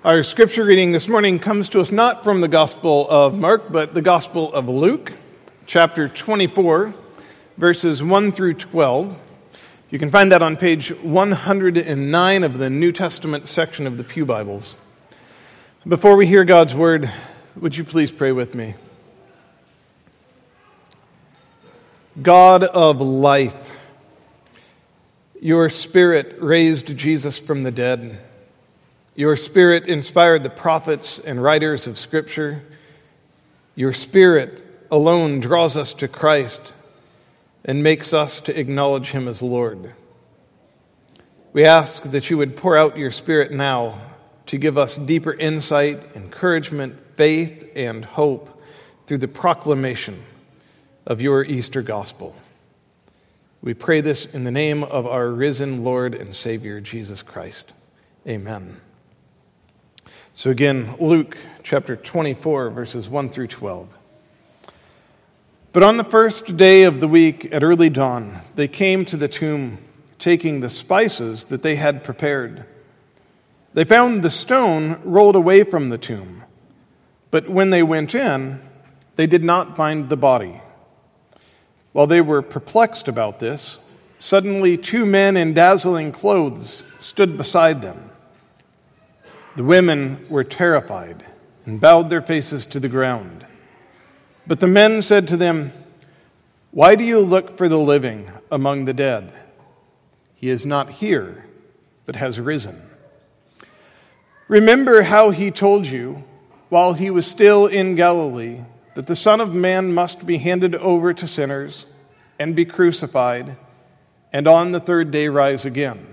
Our scripture reading this morning comes to us not from the Gospel of Mark, but the Gospel of Luke, chapter 24, verses 1 through 12. You can find that on page 109 of the New Testament section of the Pew Bibles. Before we hear God's word, would you please pray with me? God of life, your Spirit raised Jesus from the dead. Your Spirit inspired the prophets and writers of Scripture. Your Spirit alone draws us to Christ and makes us to acknowledge Him as Lord. We ask that you would pour out your Spirit now to give us deeper insight, encouragement, faith, and hope through the proclamation of your Easter gospel. We pray this in the name of our risen Lord and Savior, Jesus Christ. Amen. So again, Luke chapter 24, verses 1 through 12. But on the first day of the week at early dawn, they came to the tomb, taking the spices that they had prepared. They found the stone rolled away from the tomb, but when they went in, they did not find the body. While they were perplexed about this, suddenly 2 men in dazzling clothes stood beside them. The women were terrified and bowed their faces to the ground. But the men said to them, "Why do you look for the living among the dead? He is not here, but has risen. Remember how he told you, while he was still in Galilee, that the Son of Man must be handed over to sinners and be crucified, and on the third day rise again."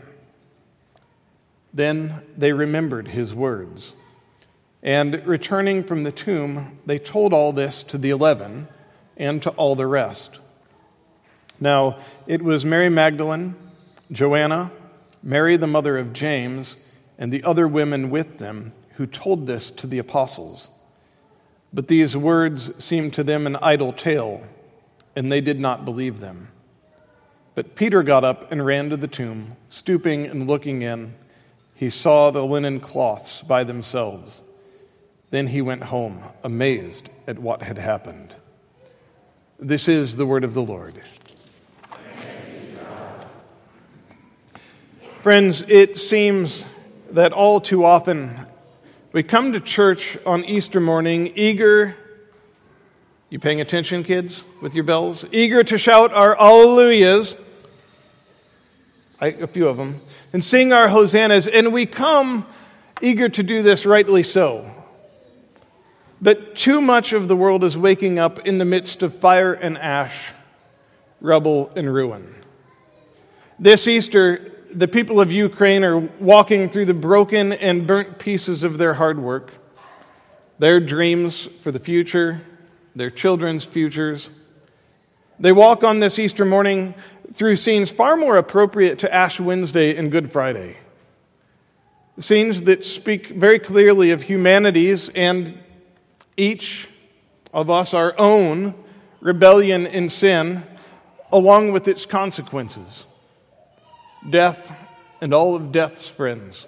Then they remembered his words, and returning from the tomb, they told all this to the 11 and to all the rest. Now it was Mary Magdalene, Joanna, Mary the mother of James, and the other women with them who told this to the apostles. But these words seemed to them an idle tale, and they did not believe them. But Peter got up and ran to the tomb. Stooping and looking in, he saw the linen cloths by themselves. Then he went home, amazed at what had happened. This is the word of the Lord. Friends, it seems that all too often we come to church on Easter morning eager, you paying attention, kids, with your bells? Eager to shout our Alleluias, a few of them, and sing our hosannas, and we come eager to do this rightly so. But too much of the world is waking up in the midst of fire and ash, rubble and ruin. This Easter, the people of Ukraine are walking through the broken and burnt pieces of their hard work, their dreams for the future, their children's futures. They walk on this Easter morning through scenes far more appropriate to Ash Wednesday and Good Friday. Scenes that speak very clearly of humanity's and each of us our own rebellion and sin, along with its consequences. Death and all of death's friends.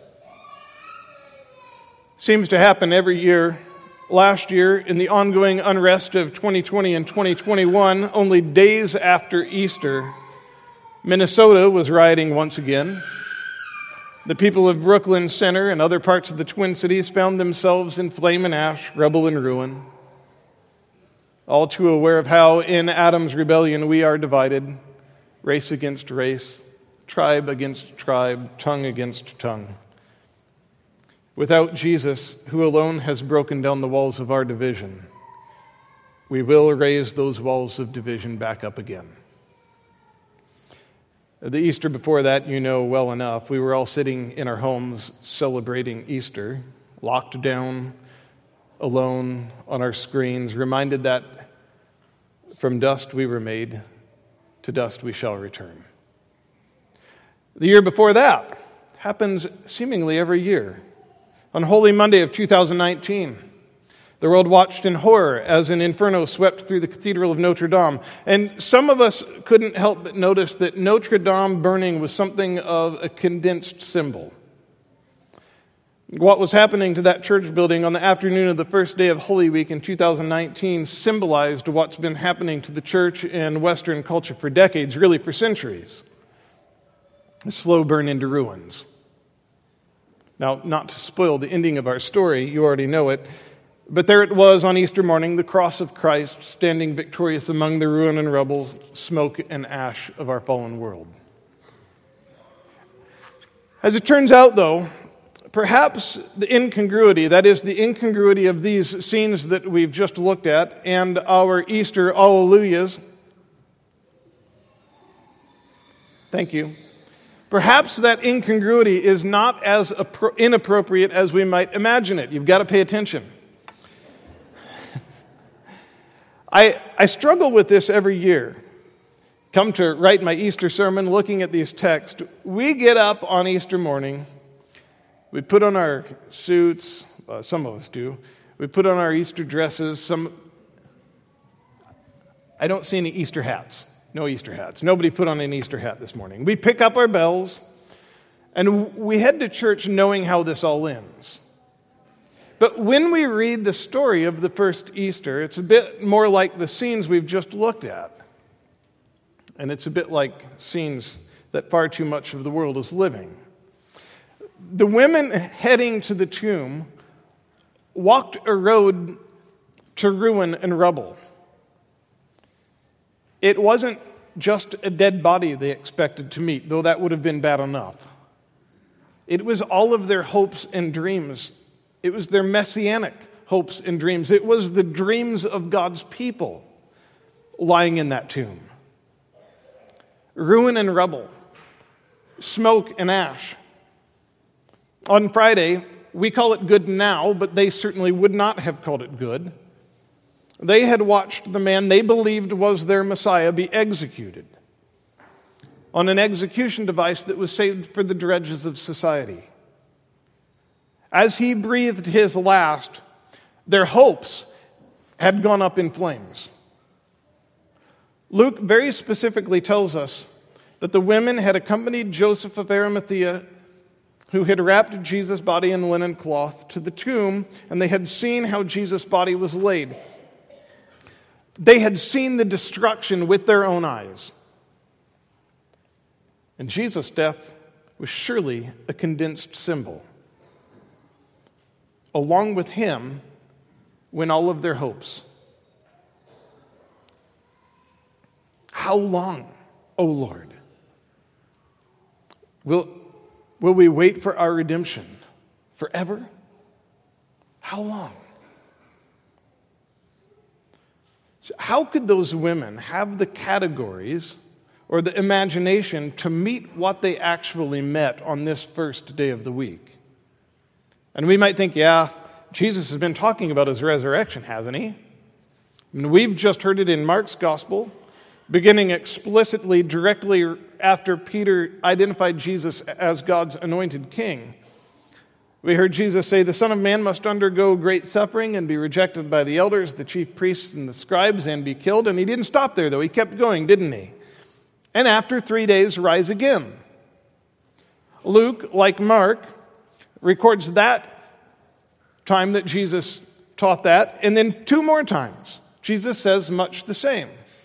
Seems to happen every year. Last year, in the ongoing unrest of 2020 and 2021, only days after Easter, Minnesota was rioting once again. The people of Brooklyn Center and other parts of the Twin Cities found themselves in flame and ash, rubble and ruin. All too aware of how in Adam's rebellion we are divided, race against race, tribe against tribe, tongue against tongue. Without Jesus, who alone has broken down the walls of our division, we will raise those walls of division back up again. The Easter before that, you know well enough. We were all sitting in our homes celebrating Easter, locked down, alone on our screens, reminded that from dust we were made, to dust we shall return. The year before that happens seemingly every year. On Holy Monday of 2019, the world watched in horror as an inferno swept through the Cathedral of Notre Dame. And some of us couldn't help but notice that Notre Dame burning was something of a condensed symbol. What was happening to that church building on the afternoon of the first day of Holy Week in 2019 symbolized what's been happening to the church and Western culture for decades, really for centuries. A slow burn into ruins. Now, not to spoil the ending of our story, you already know it, but there it was on Easter morning, the cross of Christ standing victorious among the ruin and rubble, smoke and ash of our fallen world. As it turns out, though, perhaps the incongruity, that is, the incongruity of these scenes that we've just looked at and our Easter Alleluias, thank you, perhaps that incongruity is not as inappropriate as we might imagine it. You've got to pay attention. I struggle with this every year. Come to write my Easter sermon looking at these texts. We get up on Easter morning. We put on our suits, some of us do. We put on our Easter dresses. I don't see any Easter hats. No Easter hats. Nobody put on an Easter hat this morning. We pick up our bells, and we head to church knowing how this all ends. But when we read the story of the first Easter, it's a bit more like the scenes we've just looked at. And it's a bit like scenes that far too much of the world is living. The women heading to the tomb walked a road to ruin and rubble. It wasn't just a dead body they expected to meet, though that would have been bad enough. It was all of their hopes and dreams. It was their messianic hopes and dreams. It was the dreams of God's people lying in that tomb. Ruin and rubble, smoke and ash. On Friday, we call it good now, but they certainly would not have called it good. They had watched the man they believed was their Messiah be executed on an execution device that was saved for the dredges of society. As he breathed his last, their hopes had gone up in flames. Luke very specifically tells us that the women had accompanied Joseph of Arimathea, who had wrapped Jesus' body in linen cloth, to the tomb, and they had seen how Jesus' body was laid. They had seen the destruction with their own eyes. And Jesus' death was surely a condensed symbol. Along with him went all of their hopes. How long, O Lord? Will we wait for our redemption? Forever? How long? So how could those women have the categories or the imagination to meet what they actually met on this first day of the week? And we might think, yeah, Jesus has been talking about his resurrection, hasn't he? I mean, we've just heard it in Mark's gospel, beginning explicitly directly after Peter identified Jesus as God's anointed king. We heard Jesus say, "The Son of Man must undergo great suffering and be rejected by the elders, the chief priests, and the scribes, and be killed." And he didn't stop there, though. He kept going, didn't he? "And after 3 days, rise again." Luke, like Mark, records that time that Jesus taught that, and then 2 more times. Jesus says much the same.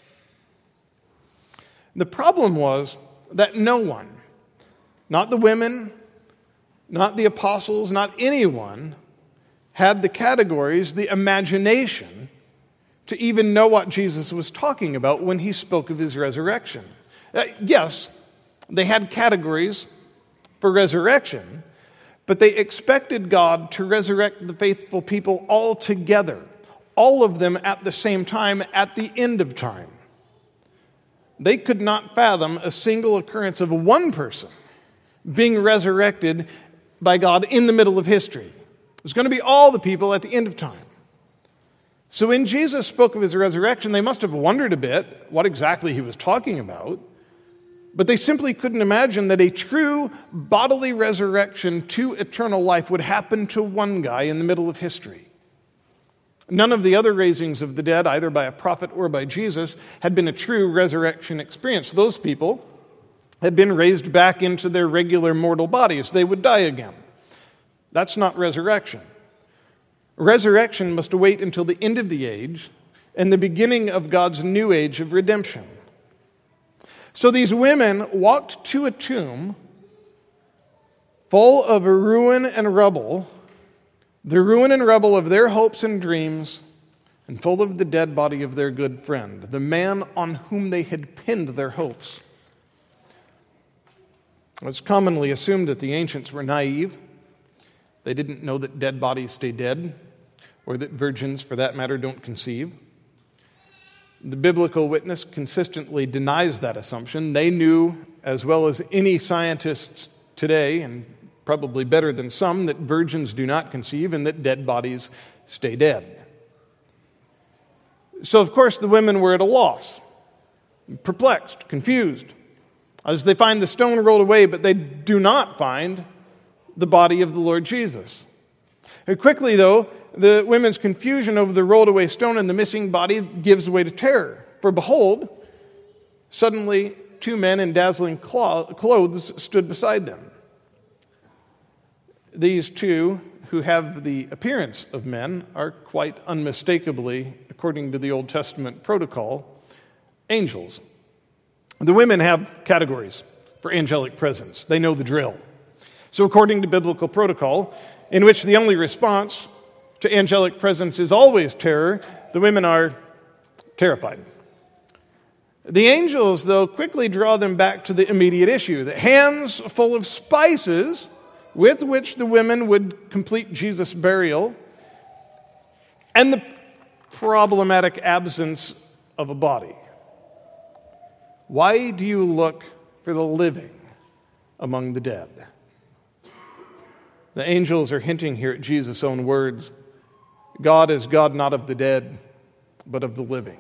The problem was that no one, not the women, not the apostles, not anyone, had the categories, the imagination, to even know what Jesus was talking about when he spoke of his resurrection. Yes, they had categories for resurrection, but they expected God to resurrect the faithful people all together, all of them at the same time, at the end of time. They could not fathom a single occurrence of one person being resurrected by God in the middle of history. It was going to be all the people at the end of time. So when Jesus spoke of his resurrection, they must have wondered a bit what exactly he was talking about, but they simply couldn't imagine that a true bodily resurrection to eternal life would happen to one guy in the middle of history. None of the other raisings of the dead, either by a prophet or by Jesus, had been a true resurrection experience. Those people had been raised back into their regular mortal bodies. They would die again. That's not resurrection. Resurrection must wait until the end of the age and the beginning of God's new age of redemption. So these women walked to a tomb full of ruin and rubble, the ruin and rubble of their hopes and dreams, and full of the dead body of their good friend, the man on whom they had pinned their hopes. It's commonly assumed that the ancients were naive. They didn't know that dead bodies stay dead, or that virgins, for that matter, don't conceive. The biblical witness consistently denies that assumption. They knew, as well as any scientists today, and probably better than some, that virgins do not conceive and that dead bodies stay dead. So, of course, the women were at a loss, perplexed, confused, as they find the stone rolled away, but they do not find the body of the Lord Jesus. Quickly, though, the women's confusion over the rolled away stone and the missing body gives way to terror. For behold, suddenly 2 men in dazzling clothes stood beside them. These 2, who have the appearance of men, are quite unmistakably, according to the Old Testament protocol, angels. The women have categories for angelic presence. They know the drill. So according to biblical protocol, in which the only response to angelic presence is always terror, the women are terrified. The angels, though, quickly draw them back to the immediate issue, the hands full of spices with which the women would complete Jesus' burial, and the problematic absence of a body. Why do you look for the living among the dead? The angels are hinting here at Jesus' own words. God is God not of the dead, but of the living.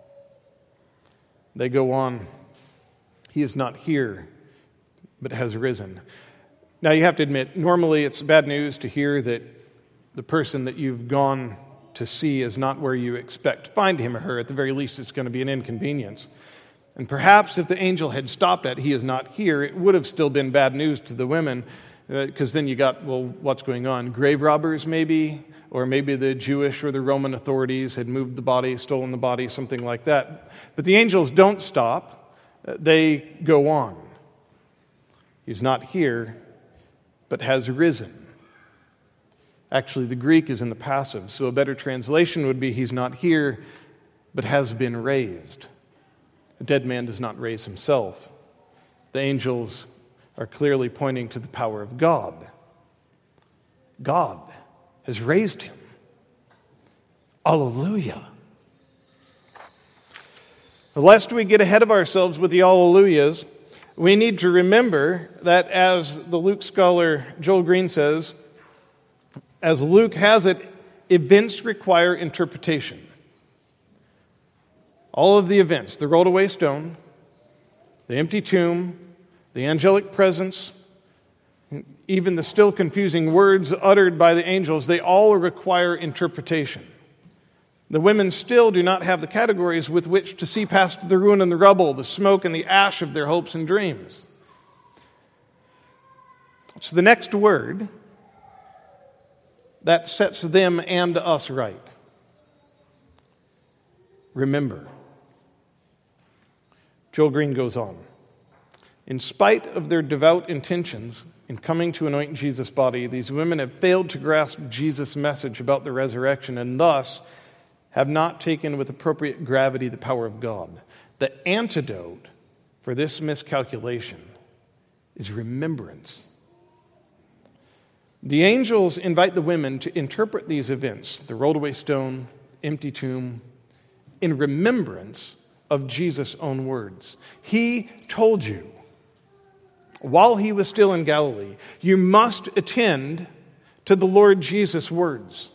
They go on. He is not here, but has risen. Now you have to admit, normally it's bad news to hear that the person that you've gone to see is not where you expect to find him or her. At the very least, it's going to be an inconvenience. And perhaps if the angel had stopped at, he is not here, it would have still been bad news to the women, because then you got, well, what's going on? Grave robbers maybe, or maybe the Jewish or the Roman authorities had moved the body, stolen the body, something like that. But the angels don't stop. They go on. He's not here, but has risen. Actually, the Greek is in the passive, so a better translation would be he's not here, but has been raised. A dead man does not raise himself. The angels are clearly pointing to the power of God. God has raised him. Alleluia. Lest we get ahead of ourselves with the Alleluias, we need to remember that, as the Luke scholar Joel Green says, as Luke has it, events require interpretation. All of the events, the rolled away stone, the empty tomb, the angelic presence, even the still confusing words uttered by the angels, they all require interpretation. The women still do not have the categories with which to see past the ruin and the rubble, the smoke and the ash of their hopes and dreams. It's the next word that sets them and us right. Remember. Joel Green goes on. In spite of their devout intentions in coming to anoint Jesus' body, these women have failed to grasp Jesus' message about the resurrection and thus have not taken with appropriate gravity the power of God. The antidote for this miscalculation is remembrance. The angels invite the women to interpret these events, the rolled away stone, empty tomb, in remembrance of Jesus' own words. He told you, while he was still in Galilee, you must attend to the Lord Jesus' words.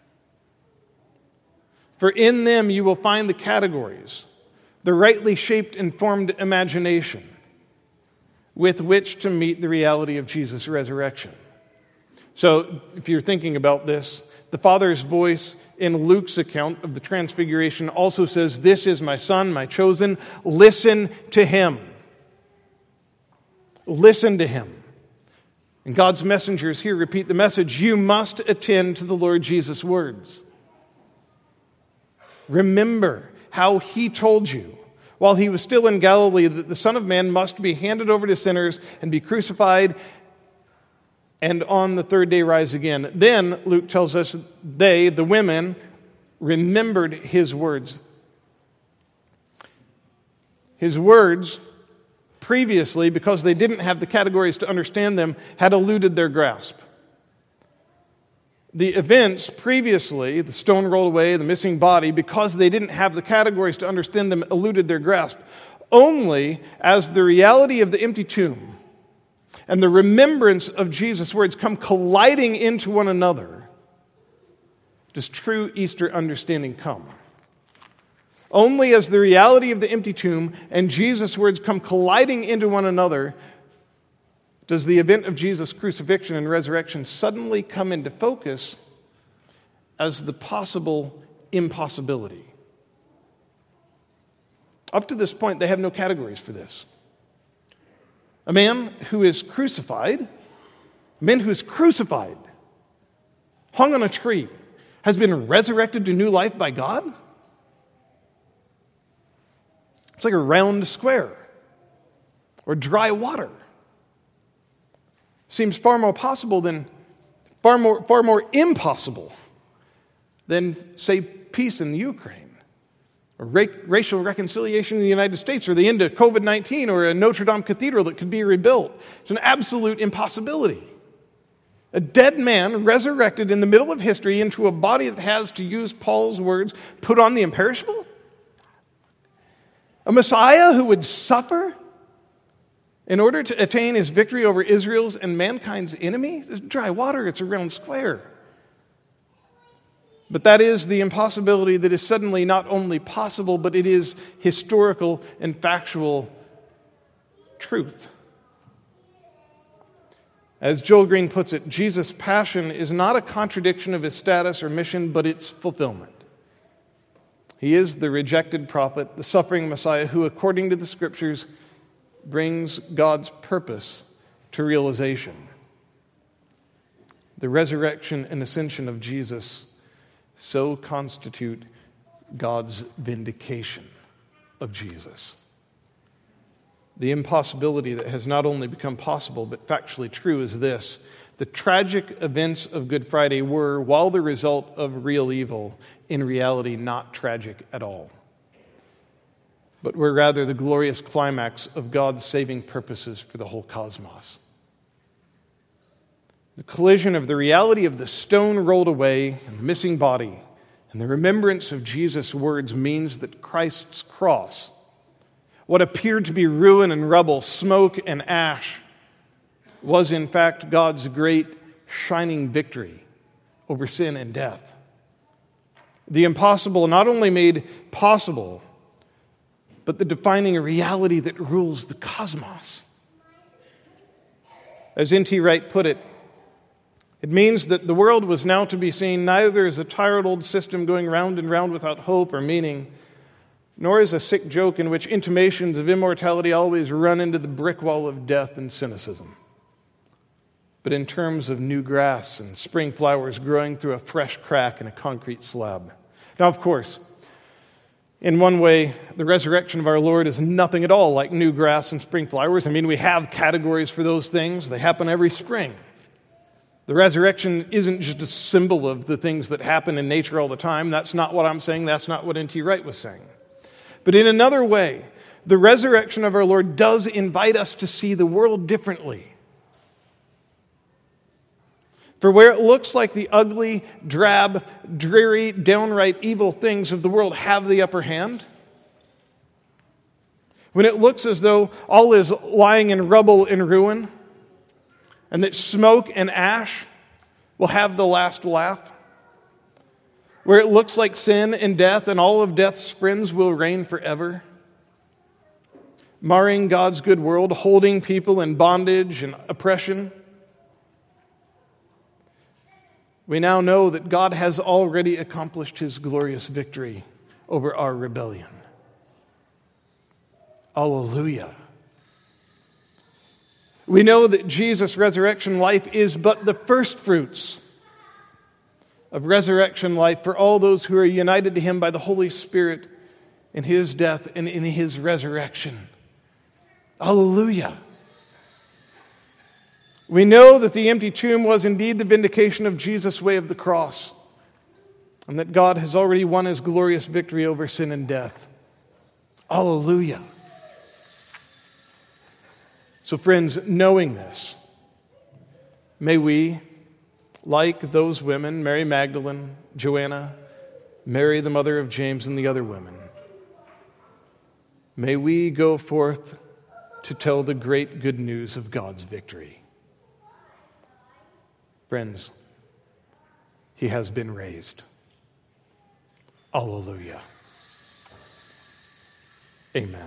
For in them you will find the categories, the rightly shaped and formed imagination with which to meet the reality of Jesus' resurrection. So, if you're thinking about this, the Father's voice in Luke's account of the Transfiguration also says, "This is my Son, my chosen. Listen to him." Listen to him. And God's messengers here repeat the message: you must attend to the Lord Jesus' words. Remember how he told you while he was still in Galilee that the Son of Man must be handed over to sinners and be crucified and on the third day rise again. Then, Luke tells us, they, the women, remembered his words. His words previously, because they didn't have the categories to understand them, had eluded their grasp. The events previously, the stone rolled away, the missing body, because they didn't have the categories to understand them, eluded their grasp. Only as the reality of the empty tomb and the remembrance of Jesus' words come colliding into one another does true Easter understanding come. Only as the reality of the empty tomb and Jesus' words come colliding into one another does the event of Jesus' crucifixion and resurrection suddenly come into focus as the possible impossibility. Up to this point, they have no categories for this. A man who is crucified, hung on a tree, has been resurrected to new life by God? It's like a round square or dry water. Seems far more impossible than, say, peace in the Ukraine, or racial reconciliation in the United States, or the end of COVID-19, or a Notre Dame cathedral that could be rebuilt. It's an absolute impossibility. A dead man resurrected in the middle of history into a body that has, to use Paul's words, put on the imperishable? A Messiah who would suffer in order to attain his victory over Israel's and mankind's enemy? It's dry water, it's a round square. But that is the impossibility that is suddenly not only possible, but it is historical and factual truth. As Joel Green puts it, Jesus' passion is not a contradiction of his status or mission, but its fulfillment. He is the rejected prophet, the suffering Messiah who, according to the Scriptures, brings God's purpose to realization. The resurrection and ascension of Jesus so constitute God's vindication of Jesus. The impossibility that has not only become possible, but factually true is this: the tragic events of Good Friday were, while the result of real evil, in reality not tragic at all, but were rather the glorious climax of God's saving purposes for the whole cosmos. The collision of the reality of the stone rolled away and the missing body and the remembrance of Jesus' words means that Christ's cross, what appeared to be ruin and rubble, smoke and ash, was in fact God's great shining victory over sin and death. The impossible not only made possible, but the defining reality that rules the cosmos. As N.T. Wright put it, it means that the world was now to be seen neither as a tired old system going round and round without hope or meaning, nor as a sick joke in which intimations of immortality always run into the brick wall of death and cynicism, but in terms of new grass and spring flowers growing through a fresh crack in a concrete slab. Now, of course, in one way, the resurrection of our Lord is nothing at all like new grass and spring flowers. I mean, we have categories for those things. They happen every spring. The resurrection isn't just a symbol of the things that happen in nature all the time. That's not what I'm saying. That's not what N.T. Wright was saying. But in another way, the resurrection of our Lord does invite us to see the world differently. For where it looks like the ugly, drab, dreary, downright evil things of the world have the upper hand, when it looks as though all is lying in rubble and ruin, and that smoke and ash will have the last laugh, where it looks like sin and death and all of death's friends will reign forever, marring God's good world, holding people in bondage and oppression, we now know that God has already accomplished his glorious victory over our rebellion. Alleluia. We know that Jesus' resurrection life is but the first fruits of resurrection life for all those who are united to him by the Holy Spirit in his death and in his resurrection. Hallelujah. We know that the empty tomb was indeed the vindication of Jesus' way of the cross, and that God has already won his glorious victory over sin and death. Hallelujah. So friends, knowing this, may we, like those women, Mary Magdalene, Joanna, Mary the mother of James, and the other women, may we go forth to tell the great good news of God's victory. Friends, he has been raised. Alleluia. Amen.